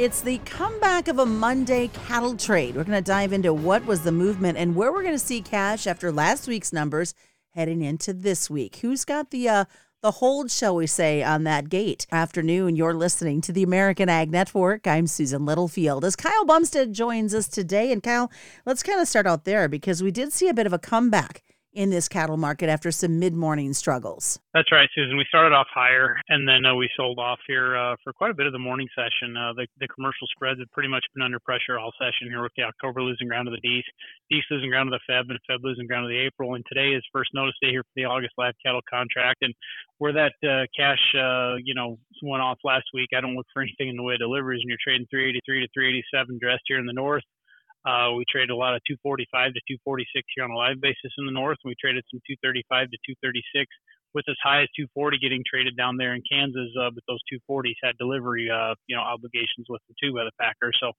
It's the comeback of a Monday cattle trade. We're going to dive into what was the movement and where we're going to see cash after last week's numbers heading into this week. Who's got the hold, shall we say, on that gate? Afternoon, you're listening to the American Ag Network. I'm Susan Littlefield. As Kyle Bumstead joins us today. And Kyle, let's kind of start out there because we did see a bit of a comeback in this cattle market after some mid-morning struggles. That's right, Susan. We started off higher, and then we sold off here for quite a bit of the morning session. The commercial spreads have pretty much been under pressure all session here with the October losing ground to the Dece, Dece losing ground to the Feb, and Feb losing ground to the April. And today is first notice day here for the August live cattle contract. And where that cash, went off last week, I don't look for anything in the way of deliveries, and you're trading 383 to 387 dressed here in the north. We traded a lot of 245 to 246 here on a live basis in the north, and we traded some 235 to 236 with as high as 240 getting traded down there in Kansas. But those 240s had delivery, obligations with them too by the Packers. So,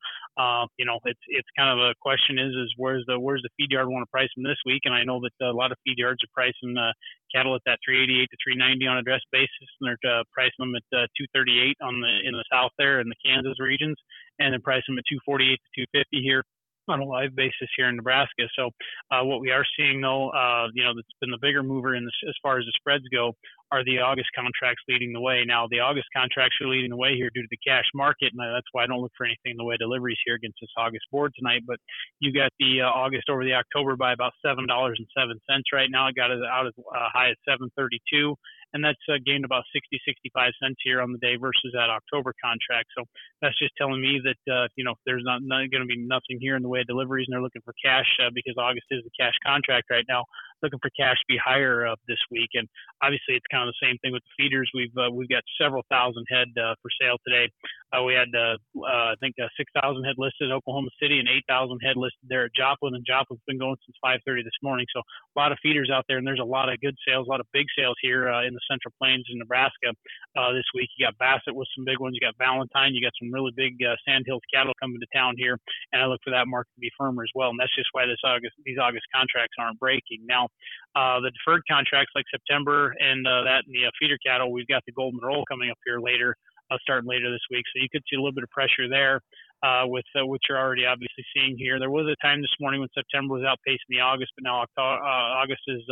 it's kind of a question is where's the feed yard want to price them this week? And I know that a lot of feed yards are pricing cattle at that 388 to 390 on a dress basis, and they're pricing them at 238 in the south there in the Kansas regions, and then pricing them at 248 to 250 here on a live basis here in Nebraska. So what we are seeing, though, that's been the bigger mover in this, as far as the spreads go, are the August contracts leading the way. Now, the August contracts are leading the way here due to the cash market, and that's why I don't look for anything in the way of deliveries here against this August board tonight. But you got the August over the October by about $7.07 right now. It got it out as high as $7.32. And that's gained about 60, 65 cents here on the day versus that October contract. So that's just telling me that, there's not going to be nothing here in the way of deliveries, and they're looking for cash because August is the cash contract right now, looking for cash to be higher this week. And obviously it's kind of the same thing with the feeders. We've got several thousand head for sale today. We had, 6,000 head listed at Oklahoma City and 8,000 head listed there at Joplin, and Joplin's been going since 5:30 this morning. So a lot of feeders out there, and there's a lot of good sales, a lot of big sales here in the Central Plains in Nebraska this week. You got Bassett with some big ones. You got Valentine. You got some really big Sandhills cattle coming to town here, and I look for that market to be firmer as well. And that's just why these August contracts aren't breaking. Now, the deferred contracts like September and the feeder cattle, we've got the Golden Roll coming up here later, starting later this week. So you could see a little bit of pressure there with what you're already obviously seeing here. There was a time this morning when September was outpacing the August, but now August is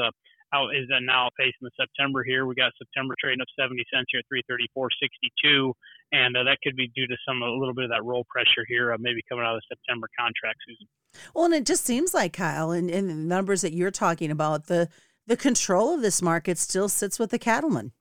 now outpacing the September here. We got September trading up 70 cents here at 334.62, and that could be due to a little bit of that roll pressure here, maybe coming out of the September contract, Susan. Well, and it just seems like, Kyle, in the numbers that you're talking about, the control of this market still sits with the cattlemen.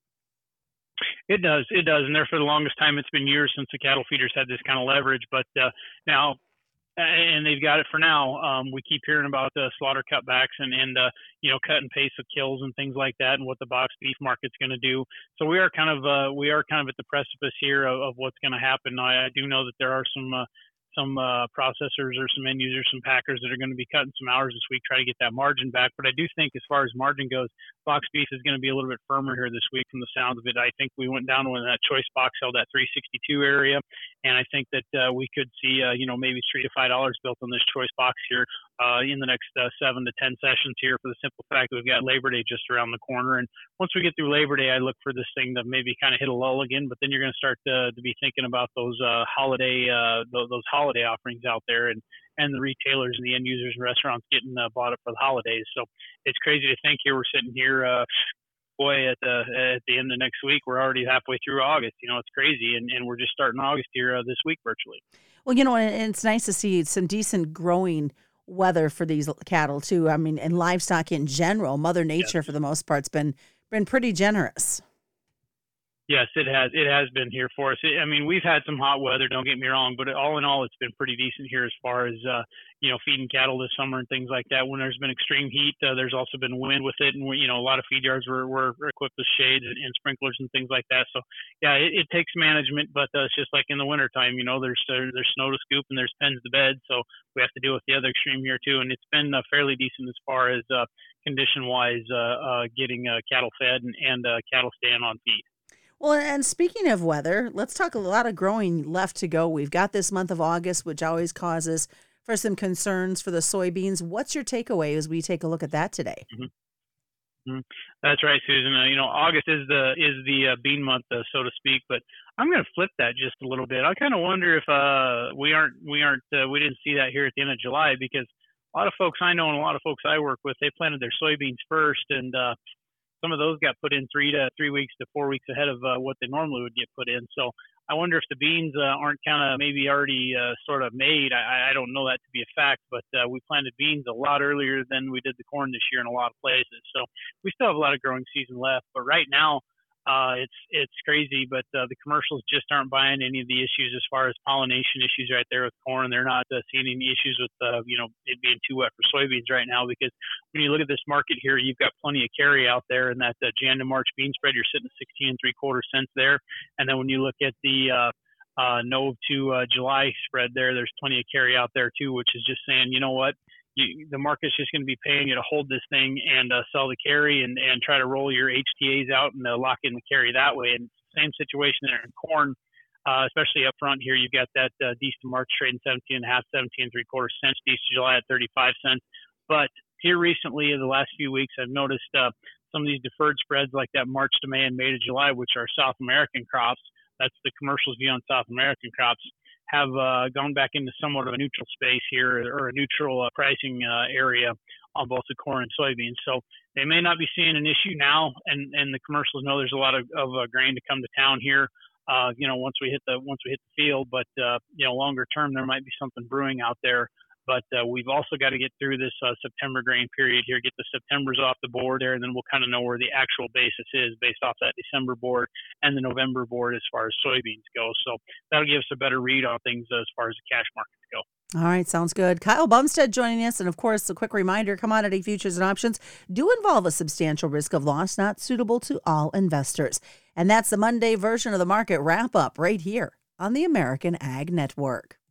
It does. And there for the longest time, it's been years since the cattle feeders had this kind of leverage, but now, and they've got it for now. We keep hearing about slaughter cutbacks and cut and pace of kills and things like that, and what the box beef market's going to do. So we are kind of at the precipice here of what's going to happen. I do know that there are some processors or some end users, some packers that are going to be cutting some hours this week, try to get that margin back. But I do think as far as margin goes, box beef is going to be a little bit firmer here this week from the sounds of it. I think we went down when that choice box held that 362 area. And I think that we could see, maybe $3 to $5 built on this choice box here in the next 7 to 10 sessions here, for the simple fact that we've got Labor Day just around the corner. And once we get through Labor Day, I look for this thing to maybe kind of hit a lull again. But then you're going to start to be thinking about those holiday offerings out there, and the retailers and the end users and restaurants getting bought up for the holidays. So it's crazy to think here we're sitting here. At the end of next week, we're already halfway through August. It's crazy, and we're just starting August here this week virtually. Well, and it's nice to see some decent growing weather for these cattle too. I mean, and livestock in general. Mother Nature, for the most part, has been pretty generous. Yes, it has. It has been here for us. We've had some hot weather, don't get me wrong, but all in all, it's been pretty decent here as far as, feeding cattle this summer and things like that. When there's been extreme heat, there's also been wind with it. And, a lot of feed yards were equipped with shades and sprinklers and things like that. So, yeah, it takes management, but it's just like in the wintertime, there's snow to scoop and there's pens to bed. So we have to deal with the other extreme here, too. And it's been fairly decent as far as condition-wise getting cattle fed and cattle staying on feed. Well, and speaking of weather, let's talk a lot of growing left to go. We've got this month of August, which always causes for some concerns for the soybeans. What's your takeaway as we take a look at that today? Mm-hmm. Mm, that's right, Susan. August is the bean month, so to speak. But I'm going to flip that just a little bit. I kind of wonder if we didn't see that here at the end of July, because a lot of folks I know and a lot of folks I work with, they planted their soybeans first, and some of those got put in 3 weeks to 4 weeks ahead of what they normally would get put in. So I wonder if the beans aren't kind of maybe already sort of made. I don't know that to be a fact, but we planted beans a lot earlier than we did the corn this year in a lot of places. So we still have a lot of growing season left. But right now, it's crazy, but the commercials just aren't buying any of the issues as far as pollination issues right there with corn. They're not seeing any issues with it being too wet for soybeans right now, because when you look at this market here, you've got plenty of carry out there, and that Jan to March bean spread, you're sitting at 16 3/4 cents there. And then when you look at the Nove to July spread there's plenty of carry out there too, which is just saying, you know what, the market's just going to be paying you to hold this thing and sell the carry and try to roll your HTAs out and lock in the carry that way. And same situation there in corn, especially up front here. You've got that Dece to March trading 17.5, 17 3/4 cents, Dece to July at 35 cents. But here recently, in the last few weeks, I've noticed some of these deferred spreads like that March to May and May to July, which are South American crops. That's the commercials view on South American crops, have gone back into somewhat of a neutral space here, or a neutral pricing area on both the corn and soybeans. So they may not be seeing an issue now, and the commercials know there's a lot of grain to come to town here. Once we hit the field, but longer term there might be something brewing out there. But we've also got to get through this September grain period here, get the Septembers off the board there, and then we'll kind of know where the actual basis is based off that December board and the November board as far as soybeans go. So that'll give us a better read on things as far as the cash markets go. All right, sounds good. Kyle Bumstead joining us. And of course, a quick reminder, commodity futures and options do involve a substantial risk of loss, not suitable to all investors. And that's the Monday version of the market wrap up right here on the American Ag Network.